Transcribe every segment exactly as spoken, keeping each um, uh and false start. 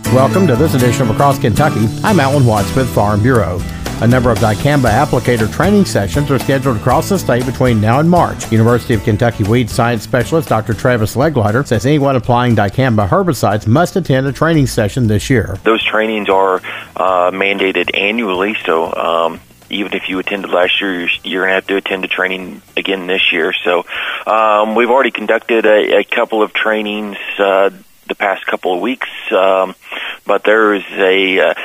Welcome to this edition of Across Kentucky. I'm Alan Watts with Farm Bureau. A number of dicamba applicator training sessions are scheduled across the state between now and March. University of Kentucky weed science specialist Doctor Travis Legleiter says anyone applying dicamba herbicides must attend a training session this year. Those trainings are uh, mandated annually, so um, even if you attended last year, you're, you're going to have to attend a training again this year. So um, we've already conducted a, a couple of trainings uh, the past couple of weeks, um, but there is a... Uh,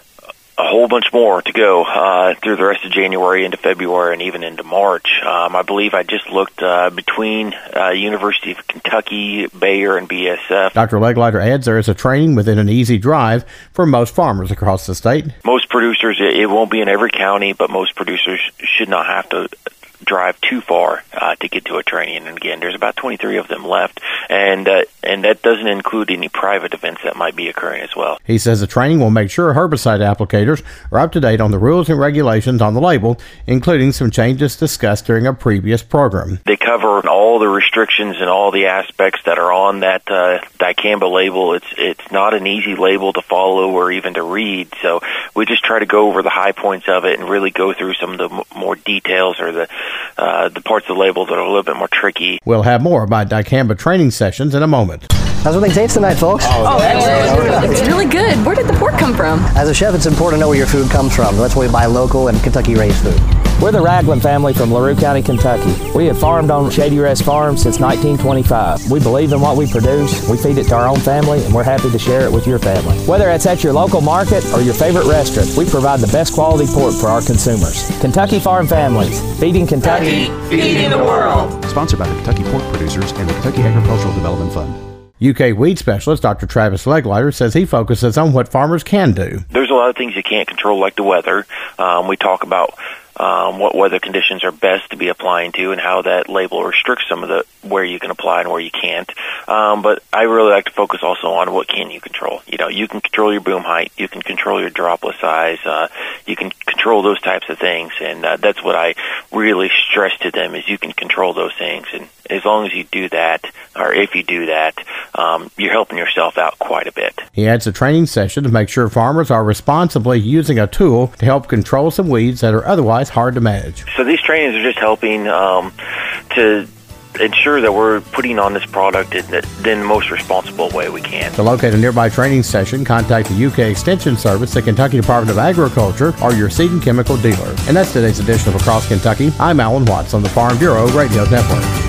a whole bunch more to go uh, through the rest of January into February and even into March. Um, I believe I just looked uh, between uh, University of Kentucky, Bayer, and B S F. Doctor Legleiter adds there is a training within an easy drive for most farmers across the state. Most producers, it won't be in every county, but most producers should not have to drive too far uh, to get to a training. And again, there's about twenty-three of them left, and uh, and that doesn't include any private events that might be occurring as well. He says the training will make sure herbicide applicators are up to date on the rules and regulations on the label, including some changes discussed during a previous program. They cover all the restrictions and all the aspects that are on that uh, dicamba label. It's it's not an easy label to follow or even to read, so we just try to go over the high points of it and really go through some of the m- more details or the Uh, the parts of the label that are a little bit more tricky. We'll have more about dicamba training sessions in a moment. How's everything taste tonight, folks? Oh, excellent. It's really good. Where did the pork come from? As a chef, it's important to know where your food comes from. That's why we buy local and Kentucky-raised food. We're the Ragland family from LaRue County, Kentucky. We have farmed on Shady Rest Farm since nineteen twenty-five. We believe in what we produce, we feed it to our own family, and we're happy to share it with your family. Whether it's at your local market or your favorite restaurant, we provide the best quality pork for our consumers. Kentucky Farm Families, feeding Kentucky, feeding the world. Sponsored by the Kentucky Pork Producers and the Kentucky Agricultural Development Fund. U K weed specialist Doctor Travis Legleiter says he focuses on what farmers can do. There's a lot of things you can't control, like the weather. Um, we talk about um, what weather conditions are best to be applying to and how that label restricts some of the where you can apply and where you can't. Um, but I really like to focus also on what can you control. You know, you can control your boom height, you can control your droplet size, uh, you can control those types of things, and uh, that's what I really stress to them is you can control those things. And as long as you do that, or if you do that, um, you're helping yourself out quite a bit. He adds a training session to make sure farmers are responsibly using a tool to help control some weeds that are otherwise hard to manage. So these trainings are just helping um, to ensure that we're putting on this product in the, in the most responsible way we can. To locate a nearby training session, contact the U K Extension Service, the Kentucky Department of Agriculture, or your seed and chemical dealer. And that's today's edition of Across Kentucky. I'm Alan Watts on the Farm Bureau Radio Network.